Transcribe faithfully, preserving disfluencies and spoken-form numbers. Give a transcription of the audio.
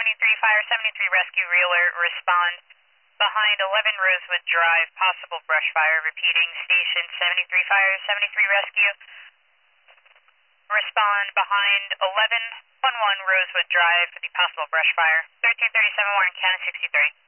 seventy-three Fire, seventy-three Rescue, Reeler, respond behind eleven Rosewood Drive, possible brush fire. Repeating, Station seventy-three Fire, seventy-three Rescue, respond behind eleven eleven Rosewood Drive for the possible brush fire. thirteen thirty-seven Warren County sixty-three.